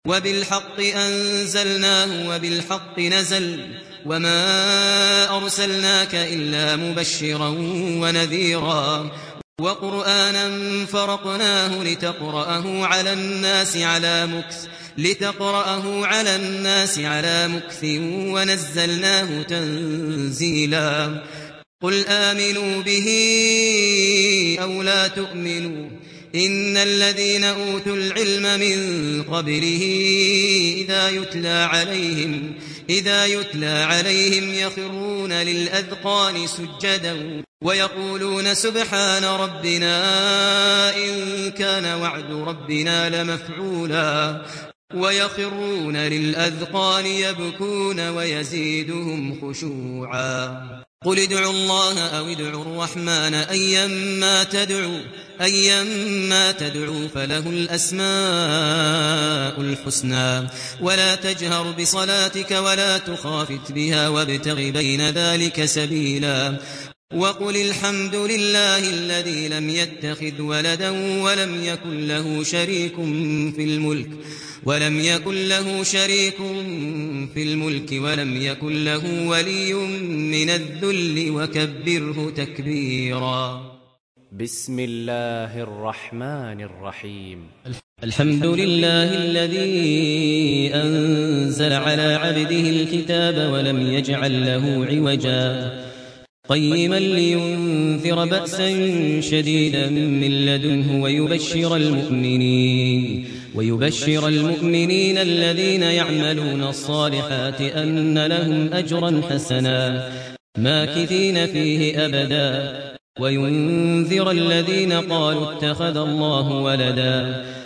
وبالحق أنزلناه وبالحق نزل وما أرسلناك إلا مبشرا ونذيرا وقرآنا فرقناه لتقرأه على الناس على مكث ونزلناه تنزيلا قل آمنوا به أو لا تؤمنوا إن الذين أوتوا العلم من قبله إذا يتلى عليهم يخرون للأذقان سجدا ويقولون سبحان ربنا إن كان وعد ربنا لمفعولا ويخرون للأذقان يبكون ويزيدهم خشوعا قل ادعوا الله أو ادعوا الرحمن أيما تدعوا فله الأسماء الحسنى ولا تجهر بصلاتك ولا تخافت بها وابتغ بين ذلك سبيلا وقل الحمد لله الذي لم يتخذ ولدا ولم يكن له شريك في الملك ولم يكن له ولي من الذل وكبره تكبيرا بسم الله الرحمن الرحيم الحمد لله الذي أنزل على عبده الكتاب ولم يجعل له عوجا قيما لينذر بأسا شديدا من لدنه ويبشر المؤمنين الذين يعملون الصالحات أن لهم أجرا حسنا ماكثين فيه أبدا وينذر الذين قالوا اتخذ الله ولدا